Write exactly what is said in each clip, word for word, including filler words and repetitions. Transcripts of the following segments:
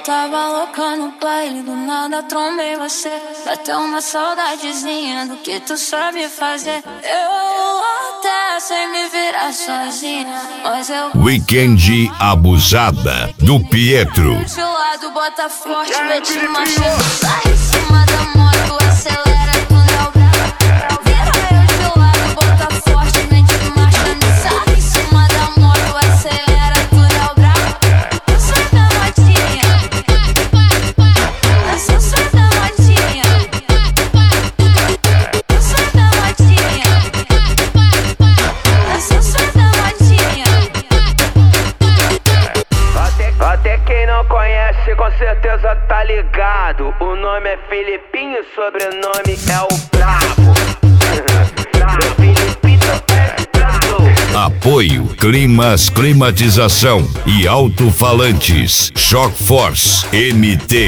tava louca no baile, do nada trombei você. Bateu uma saudadezinha do que tu sabe fazer. Eu até sei me virar sozinha, mas eu... Weekend Abusada, do Pietro. De lado, bota forte, mete marcha. Sai em cima da moto, acelera, tudo é o brabo. Vira eu de lado, bota forte, mete marcha. Sai em cima da moto, acelera, tudo é o brabo. Eu sou da motinha, eu sou só da motinha, eu sou da motinha, eu sou só da motinha. Até, até quem não conhece com certeza tá ligado. O nome é Filipinho, sobrenome é o Brabo. Apoio Climas Climatização e Alto-Falantes Shock Force M T.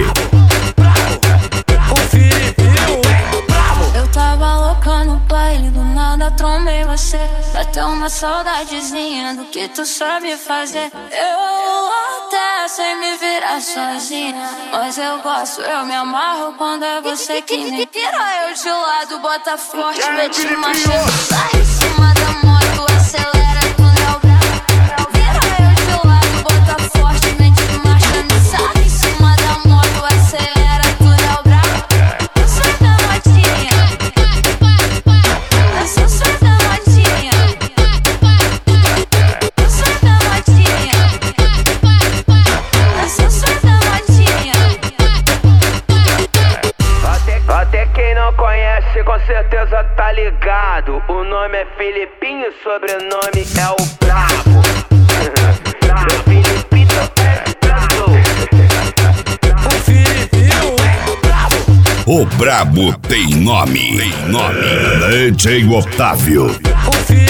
Eu tava louca no baile, do nada trombei você. Bateu uma saudadezinha do que tu sabe fazer. Eu até sei me virar sozinha, mas eu gosto, eu me amarro quando é você que me tira eu de lado, bota forte, mete marcha. Sai em cima da moto, acelera, tudo é o brabo. Vira eu de lado, bota forte, mete marcha. Sai em cima da moto, acelera, tudo é o brabo. Eu sou da motinha, eu sou só da motinha, eu sou da motinha, eu sou só da motinha. Até, até quem não conhece com certeza tá ligado. O nome é Filipinho, sobrenome é o Brabo. Filipinho é brabo. O Filipinho é brabo. O Brabo tem nome, tem nome. D J Otávio. O Filipinho